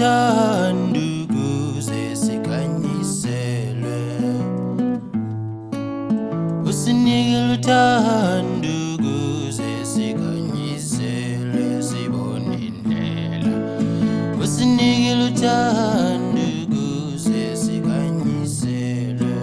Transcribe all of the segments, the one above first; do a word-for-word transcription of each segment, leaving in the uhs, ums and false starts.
uthando ukuze sikhanyiselwe, usinikile uthando ukuze sikhanyiselwe sibone indlela, usinikile uthando ukuze sikhanyiselwe,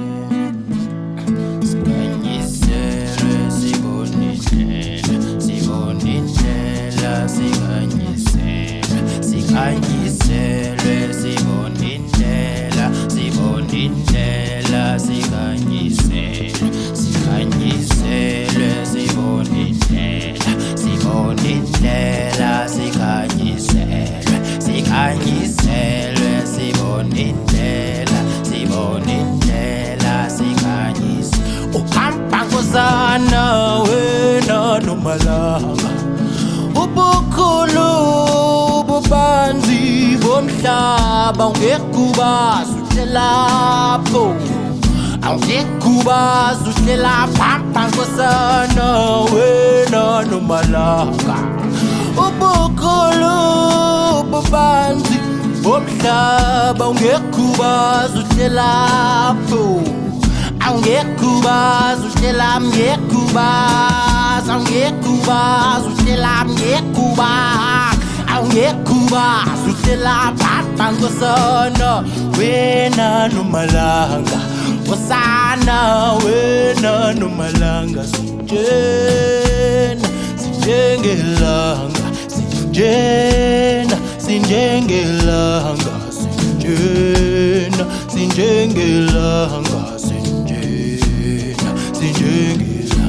sikhanyiselwe sibone indlela, sibone indlela sikhanyiselwe, sikhanyiselwe sibone indlela, sibone indlela sikhanyiselwe, sikhanyiselwe sibone indlela, sibone indlela sikhanyiselwe, sikhanyiselwe sibone indlela, sibone indlela sikhanyiselwe. Uhamba nkosana wena nomalanga, ubukhulu bubanzi bomhlaba ungekubaza uhlelapho, awungekubaza uhlelapho. Hamba nkosana wena nomalanga, ubukhulu bubanzi bomhlaba ungekubaza uhlelapho, awungekubaza uhlelapho, ngekubaza, awungekubaza uhlelapho, ngekubaza, awungekubaza uhlelapho. Hamba nkosana wena nomalanga, nkosana wena nomalanga, sinjena sinjengelanga, sinjena sinjengelanga, sinjena sinjengelanga, sinjena sinjengelanga,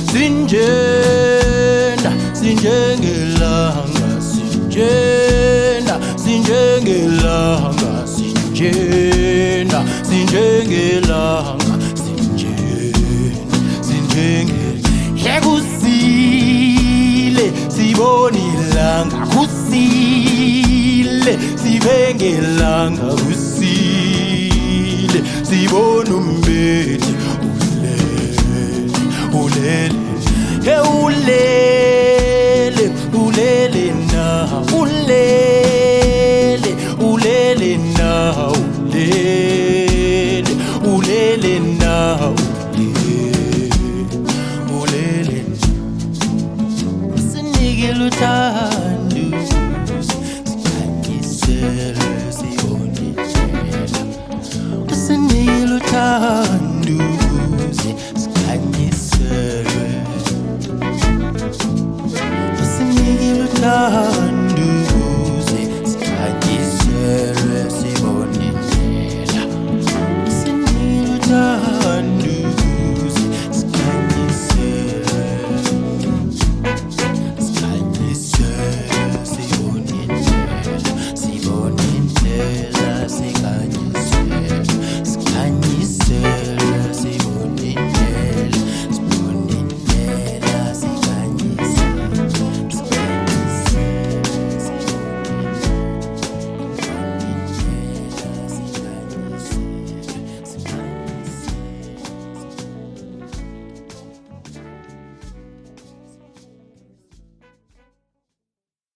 sinjena sinjengelanga, sinjena sinjengelanga, sinjena sinjengelanga, sinjena sinjengelanga. Kusile sibone ilanga, kusile sibengelanga, kusile sibone umbeti ulele, ulele, he ulele, ulele na, ulele, ulele na, ulele, ulele na, ulele, ulele. Usinikile uthando sikhanyiselwe sibone indlela, usinikile uthando sikhanyiselwe, usinikile uthando